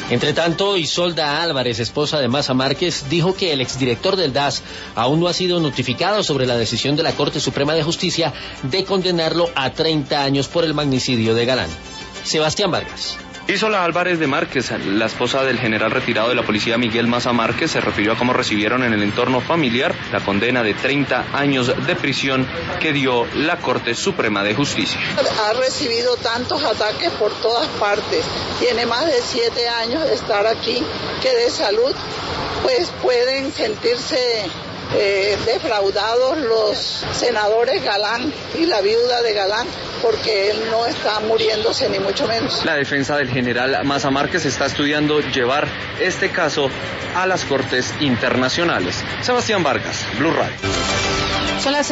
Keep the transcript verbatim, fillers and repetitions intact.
Entre tanto, Isolda Álvarez, esposa de Maza Márquez, dijo que el exdirector del D A S aún no ha sido notificado sobre la decisión de la Corte Suprema de Justicia de condenarlo a treinta años por el magnicidio de Galán. Sebastián Vargas. Isolda Álvarez de Márquez, la esposa del general retirado de la policía Miguel Maza Márquez, se refirió a cómo recibieron en el entorno familiar la condena de treinta años de prisión que dio la Corte Suprema de Justicia. Ha recibido tantos ataques por todas partes, tiene más de siete años de estar aquí, que de salud pues pueden sentirse eh, defraudados los senadores Galán y la viuda de Galán, porque él no está muriéndose ni mucho menos. La defensa del general Maza Márquez está estudiando llevar este caso a las cortes internacionales. Sebastián Vargas, Blue Radio. Son las